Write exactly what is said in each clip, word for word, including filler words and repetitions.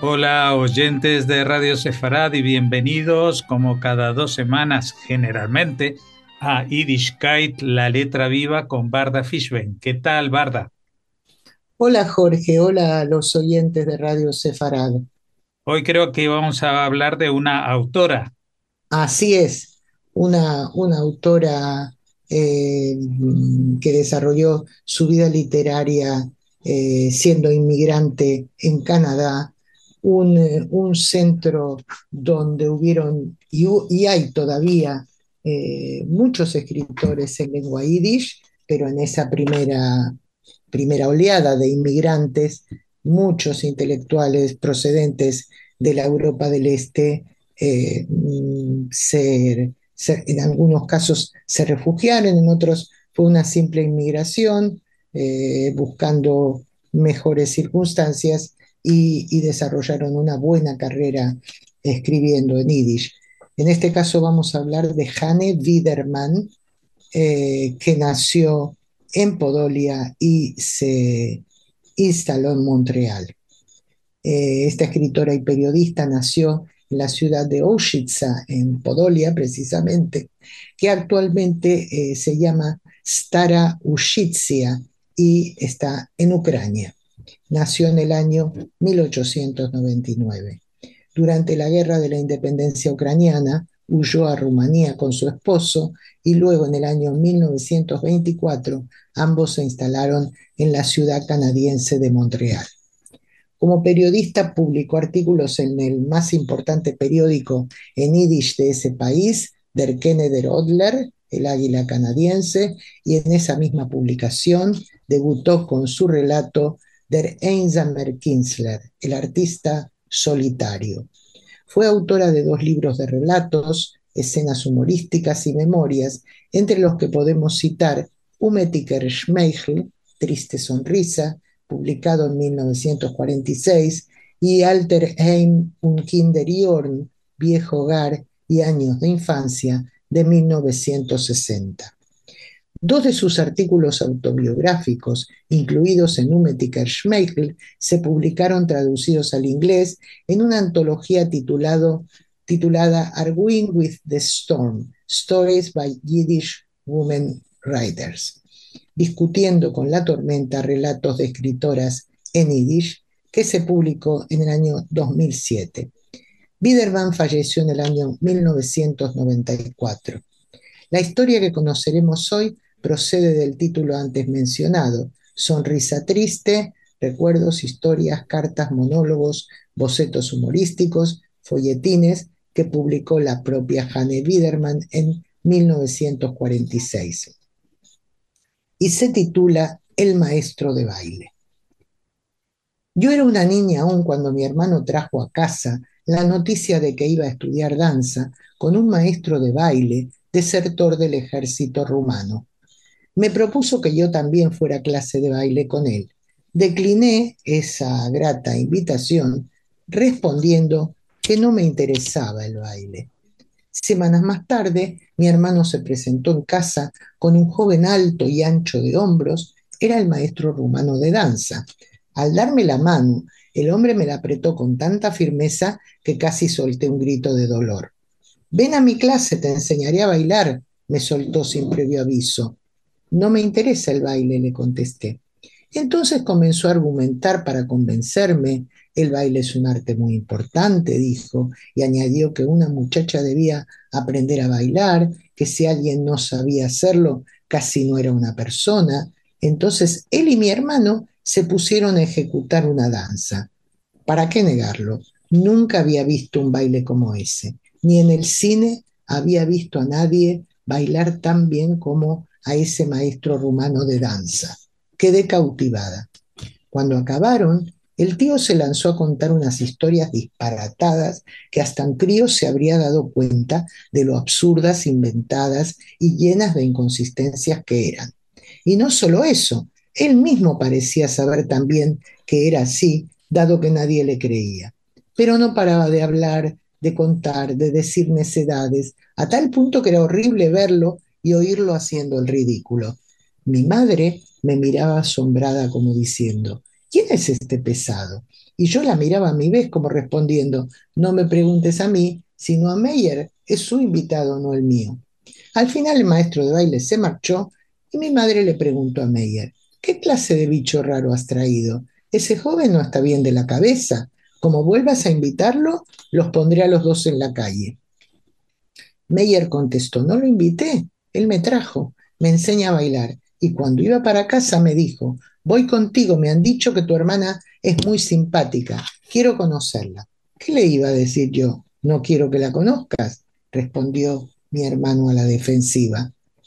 Hola, oyentes de Radio Sefarad y bienvenidos, como cada dos semanas generalmente, a Yiddishkeit, la letra viva con Barda Fishbein. ¿Qué tal, Barda? Hola Jorge, hola a los oyentes de Radio Sefarad. Hoy creo que vamos a hablar de una autora. Así es, una, una autora eh, que desarrolló su vida literaria eh, siendo inmigrante en Canadá, un, eh, un centro donde hubieron y, hu- y hay todavía eh, muchos escritores en lengua yiddish, pero en esa primera, primera oleada de inmigrantes, muchos intelectuales procedentes de la Europa del Este eh, se, se, en algunos casos se refugiaron, en otros fue una simple inmigración eh, buscando mejores circunstancias y, y, desarrollaron una buena carrera escribiendo en yiddish. En este caso vamos a hablar de Hanne Widerman, eh, que nació en Podolia y se instaló en Montreal. Eh, esta escritora y periodista nació en la ciudad de Ojitsa, en Podolia precisamente, que actualmente eh, se llama Stara Ushitsia y está en Ucrania. Nació en el año mil ochocientos noventa y nueve. Durante la Guerra de la Independencia Ucraniana, huyó a Rumanía con su esposo y luego en el año mil novecientos veinticuatro ambos se instalaron en la ciudad canadiense de Montreal. Como periodista publicó artículos en el más importante periódico en yiddish de ese país, Der Kenneder Odler, el Águila Canadiense, y en esa misma publicación debutó con su relato Der Einsamer Künstler, el artista solitario. Fue autora de dos libros de relatos, escenas humorísticas y memorias, entre los que podemos citar Umetiker Schmeichel, Triste Sonrisa, publicado en mil novecientos cuarenta y seis, y Alter Heim und Kinderjorn, Viejo Hogar y Años de Infancia, de mil novecientos sesenta. Dos de sus artículos autobiográficos, incluidos en Umetiker Schmeichel, se publicaron traducidos al inglés en una antología titulado, titulada Arguing with the Storm, Stories by Yiddish Women Writers, discutiendo con la tormenta relatos de escritoras en yiddish, que se publicó en el año dos mil siete. Biderman falleció en el año mil novecientos noventa y cuatro. La historia que conoceremos hoy procede del título antes mencionado, Sonrisa Triste, recuerdos, historias, cartas, monólogos, bocetos humorísticos, folletines, que publicó la propia Hanne Biderman en mil novecientos cuarenta y seis. Y se titula El maestro de baile. Yo era una niña aún cuando mi hermano trajo a casa la noticia de que iba a estudiar danza con un maestro de baile desertor del ejército rumano. Me propuso que yo también fuera a clase de baile con él. Decliné esa grata invitación respondiendo que no me interesaba el baile. Semanas más tarde, mi hermano se presentó en casa con un joven alto y ancho de hombros. Era el maestro rumano de danza. Al darme la mano, el hombre me la apretó con tanta firmeza que casi solté un grito de dolor. Ven a mi clase, te enseñaré a bailar, me soltó sin previo aviso. No me interesa el baile, le contesté. Entonces comenzó a argumentar para convencerme. El baile es un arte muy importante, dijo, y añadió que una muchacha debía aprender a bailar, que si alguien no sabía hacerlo, casi no era una persona. Entonces él y mi hermano se pusieron a ejecutar una danza. ¿Para qué negarlo? Nunca había visto un baile como ese, ni en el cine había visto a nadie bailar tan bien como a ese maestro rumano de danza. Quedé cautivada. Cuando acabaron, el tío se lanzó a contar unas historias disparatadas que hasta un crío se habría dado cuenta de lo absurdas, inventadas y llenas de inconsistencias que eran. Y no solo eso, él mismo parecía saber también que era así, dado que nadie le creía. Pero no paraba de hablar, de contar, de decir necedades, a tal punto que era horrible verlo y oírlo haciendo el ridículo. Mi madre me miraba asombrada como diciendo, ¿quién es este pesado? Y yo la miraba a mi vez como respondiendo, no me preguntes a mí, sino a Meyer, es su invitado, no el mío. Al final el maestro de baile se marchó y mi madre le preguntó a Meyer, ¿qué clase de bicho raro has traído? Ese joven no está bien de la cabeza. Como vuelvas a invitarlo, los pondré a los dos en la calle. Meyer contestó, no lo invité, él me trajo, me enseña a bailar y cuando iba para casa me dijo, voy contigo, me han dicho que tu hermana es muy simpática, quiero conocerla. ¿Qué le iba a decir yo? No quiero que la conozcas, respondió mi hermano a la defensiva.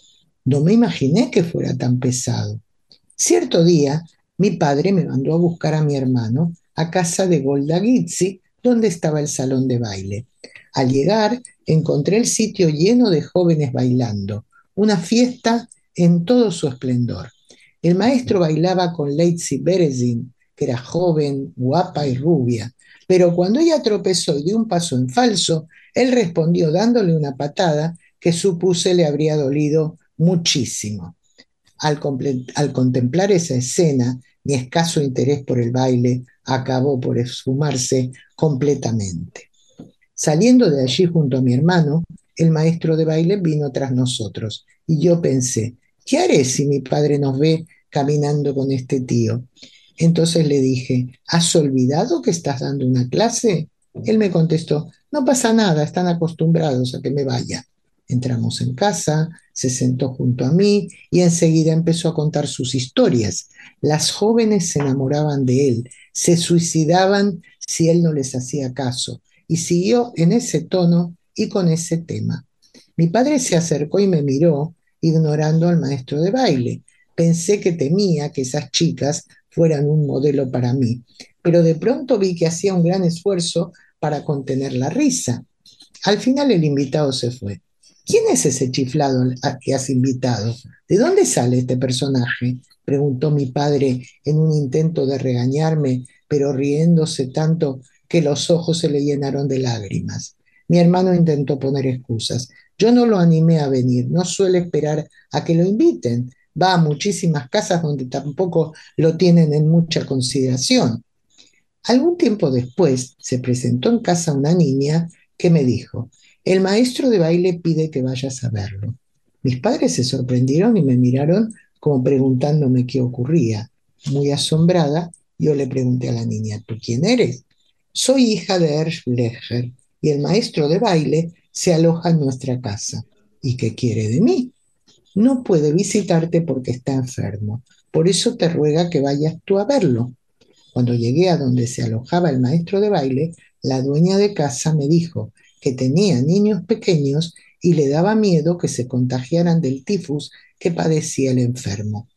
No me imaginé que fuera tan pesado. Cierto día, mi padre me mandó a buscar a mi hermano a casa de Golda Gizzi, donde estaba el salón de baile. Al llegar, encontré el sitio lleno de jóvenes bailando, una fiesta en todo su esplendor. El maestro bailaba con Leitzi Berezin, que era joven, guapa y rubia, pero cuando ella tropezó y dio un paso en falso, él respondió dándole una patada que supuse le habría dolido muchísimo. Al, al, contemplar esa escena, mi escaso interés por el baile acabó por esfumarse completamente. Saliendo de allí junto a mi hermano, el maestro de baile vino tras nosotros y yo pensé, ¿qué haré si mi padre nos ve caminando con este tío? Entonces le dije, ¿has olvidado que estás dando una clase? Él me contestó, no pasa nada, están acostumbrados a que me vaya. Entramos en casa, se sentó junto a mí y enseguida empezó a contar sus historias. Las jóvenes se enamoraban de él, se suicidaban si él no les hacía caso, y siguió en ese tono y con ese tema. Mi padre se acercó y me miró, ignorando al maestro de baile. Pensé que temía que esas chicas fueran un modelo para mí, pero de pronto vi que hacía un gran esfuerzo para contener la risa. Al final el invitado se fue. ¿Quién es ese chiflado al que has invitado? ¿De dónde sale este personaje? Preguntó mi padre en un intento de regañarme, pero riéndose tanto que los ojos se le llenaron de lágrimas. Mi hermano intentó poner excusas. Yo no lo animé a venir, no suele esperar a que lo inviten. Va a muchísimas casas donde tampoco lo tienen en mucha consideración. Algún tiempo después se presentó en casa una niña que me dijo, el maestro de baile pide que vayas a verlo. Mis padres se sorprendieron y me miraron como preguntándome qué ocurría. Muy asombrada, yo le pregunté a la niña, ¿tú quién eres? Soy hija de Ernst Blecher y el maestro de baile se aloja en nuestra casa. ¿Y qué quiere de mí? No puede visitarte porque está enfermo. Por eso te ruega que vayas tú a verlo. Cuando llegué a donde se alojaba el maestro de baile, la dueña de casa me dijo que tenía niños pequeños y le daba miedo que se contagiaran del tifus que padecía el enfermo.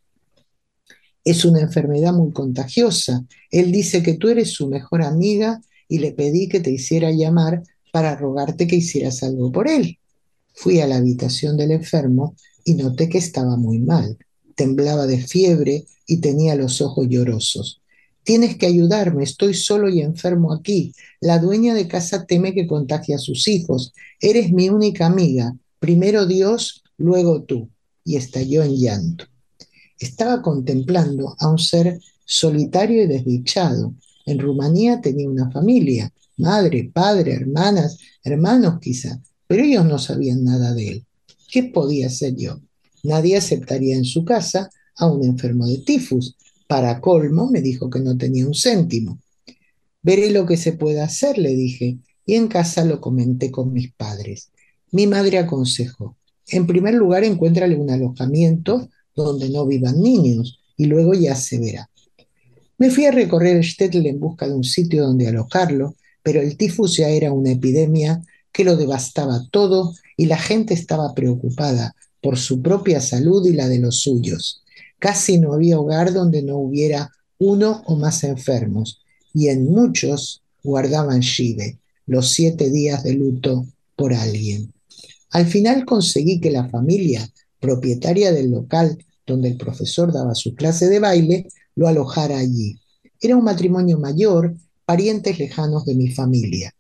Es una enfermedad muy contagiosa. Él dice que tú eres su mejor amiga y le pedí que te hiciera llamar para rogarte que hicieras algo por él. Fui a la habitación del enfermo y noté que estaba muy mal. Temblaba de fiebre y tenía los ojos llorosos. Tienes que ayudarme, estoy solo y enfermo aquí. La dueña de casa teme que contagie a sus hijos. Eres mi única amiga. Primero Dios, luego tú. Y estalló en llanto. Estaba contemplando a un ser solitario y desdichado. En Rumanía tenía una familia, madre, padre, hermanas, hermanos quizá, pero ellos no sabían nada de él. ¿Qué podía hacer yo? Nadie aceptaría en su casa a un enfermo de tifus. Para colmo, me dijo que no tenía un céntimo. Veré lo que se puede hacer, le dije, y en casa lo comenté con mis padres. Mi madre aconsejó, en primer lugar, encuéntrale un alojamiento donde no vivan niños, y luego ya se verá. Me fui a recorrer Stetl en busca de un sitio donde alojarlo, pero el tifus ya era una epidemia que lo devastaba todo y la gente estaba preocupada por su propia salud y la de los suyos. Casi no había hogar donde no hubiera uno o más enfermos, y en muchos guardaban Shive, los siete días de luto por alguien. Al final conseguí que la familia propietaria del local donde el profesor daba su clase de baile lo alojara allí. Era un matrimonio mayor, parientes lejanos de mi familia.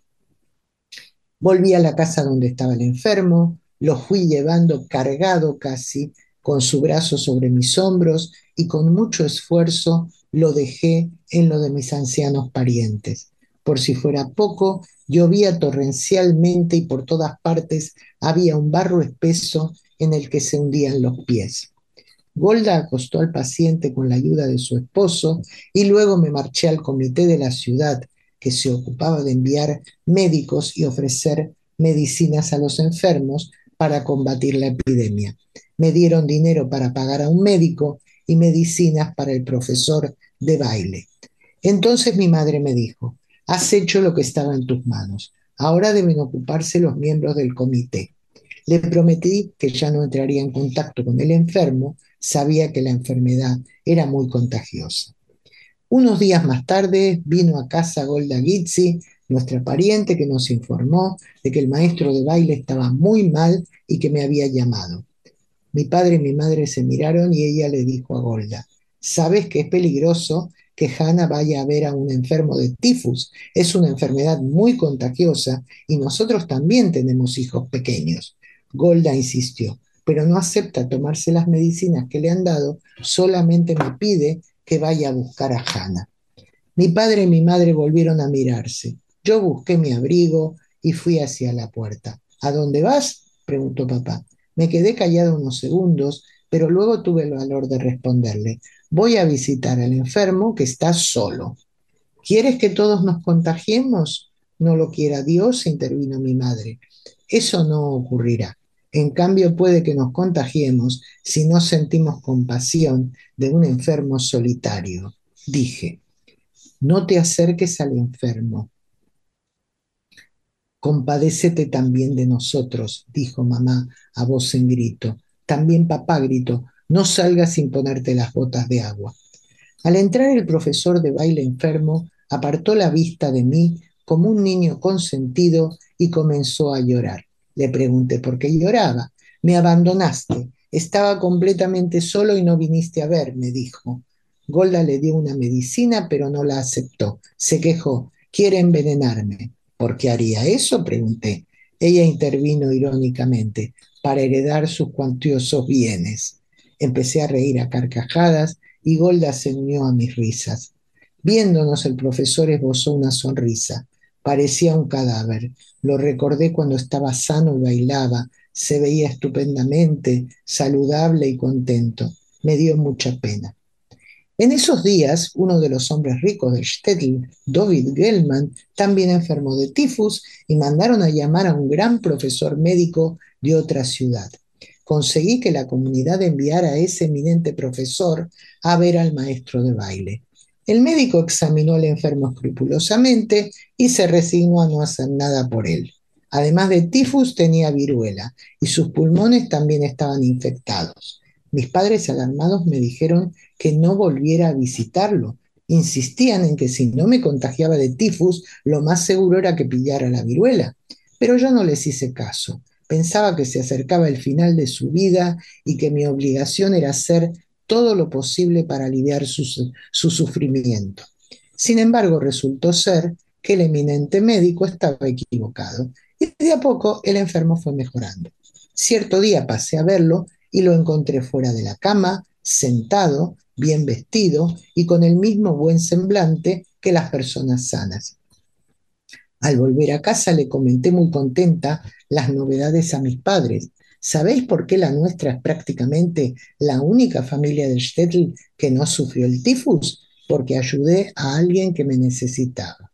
Volví a la casa donde estaba el enfermo, lo fui llevando cargado casi, con su brazo sobre mis hombros y con mucho esfuerzo lo dejé en lo de mis ancianos parientes. Por si fuera poco, llovía torrencialmente y por todas partes había un barro espeso en el que se hundían los pies. Golda acostó al paciente con la ayuda de su esposo y luego me marché al comité de la ciudad que se ocupaba de enviar médicos y ofrecer medicinas a los enfermos para combatir la epidemia. Me dieron dinero para pagar a un médico y medicinas para el profesor de baile. Entonces mi madre me dijo, has hecho lo que estaba en tus manos, ahora deben ocuparse los miembros del comité. Le prometí que ya no entraría en contacto con el enfermo, sabía que la enfermedad era muy contagiosa. Unos días más tarde vino a casa Golda Gizzi, nuestra pariente, que nos informó de que el maestro de baile estaba muy mal y que me había llamado. Mi padre y mi madre se miraron y ella le dijo a Golda, ¿sabes que es peligroso que Hannah vaya a ver a un enfermo de tifus? Es una enfermedad muy contagiosa y nosotros también tenemos hijos pequeños. Golda insistió, pero no acepta tomarse las medicinas que le han dado, solamente me pide que vaya a buscar a Hannah. Mi padre y mi madre volvieron a mirarse. Yo busqué mi abrigo y fui hacia la puerta. ¿A dónde vas?, preguntó papá. Me quedé callado unos segundos, pero luego tuve el valor de responderle. Voy a visitar al enfermo que está solo. ¿Quieres que todos nos contagiemos? No lo quiera Dios, intervino mi madre. Eso no ocurrirá. En cambio, puede que nos contagiemos si no sentimos compasión de un enfermo solitario, dije. No te acerques al enfermo. Compadécete también de nosotros, dijo mamá a voz en grito. También papá gritó, no salgas sin ponerte las botas de agua. Al entrar el profesor de baile enfermo, apartó la vista de mí como un niño consentido y comenzó a llorar. Le pregunté por qué lloraba. Me abandonaste. Estaba completamente solo y no viniste a ver, me dijo. Golda le dio una medicina, pero no la aceptó. Se quejó. Quiere envenenarme. ¿Por qué haría eso?, pregunté. Ella intervino irónicamente, para heredar sus cuantiosos bienes. Empecé a reír a carcajadas y Golda se unió a mis risas. Viéndonos, el profesor esbozó una sonrisa. Parecía un cadáver. Lo recordé cuando estaba sano y bailaba. Se veía estupendamente, saludable y contento. Me dio mucha pena. En esos días, uno de los hombres ricos de Stettin, David Gellman, también enfermó de tifus y mandaron a llamar a un gran profesor médico de otra ciudad. Conseguí que la comunidad enviara a ese eminente profesor a ver al maestro de baile. El médico examinó al enfermo escrupulosamente y se resignó a no hacer nada por él. Además de tifus, tenía viruela y sus pulmones también estaban infectados. Mis padres alarmados me dijeron que no volviera a visitarlo. Insistían en que si no me contagiaba de tifus, lo más seguro era que pillara la viruela. Pero yo no les hice caso. Pensaba que se acercaba el final de su vida y que mi obligación era hacer todo lo posible para aliviar su, su sufrimiento. Sin embargo, resultó ser que el eminente médico estaba equivocado y de a poco el enfermo fue mejorando. Cierto día pasé a verlo y lo encontré fuera de la cama, sentado, bien vestido y con el mismo buen semblante que las personas sanas. Al volver a casa le comenté muy contenta las novedades a mis padres. ¿Sabéis por qué la nuestra es prácticamente la única familia del Shtetl que no sufrió el tifus? Porque ayudé a alguien que me necesitaba.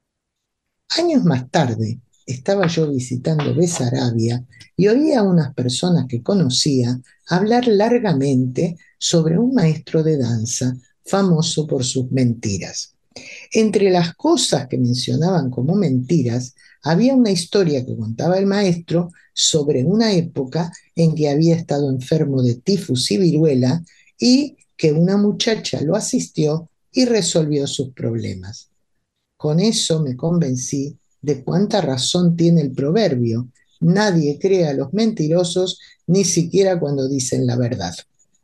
Años más tarde, estaba yo visitando Besarabia y oí a unas personas que conocía hablar largamente sobre un maestro de danza famoso por sus mentiras. Entre las cosas que mencionaban como mentiras, había una historia que contaba el maestro sobre una época en que había estado enfermo de tifus y viruela y que una muchacha lo asistió y resolvió sus problemas. Con eso me convencí de cuánta razón tiene el proverbio: nadie cree a los mentirosos, ni siquiera cuando dicen la verdad.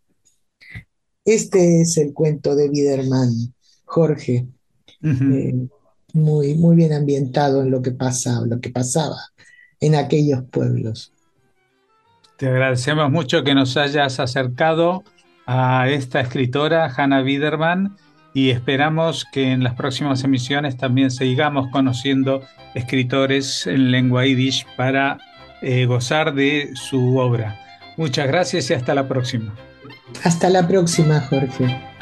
Este es el cuento de Biderman, Jorge, Uh-huh. eh, muy, muy bien ambientado en lo que pasa, lo que pasaba en aquellos pueblos. Te agradecemos mucho que nos hayas acercado a esta escritora, Hannah Biderman, y esperamos que en las próximas emisiones también sigamos conociendo escritores en lengua yiddish para eh, gozar de su obra. Muchas gracias y hasta la próxima. Hasta la próxima, Jorge.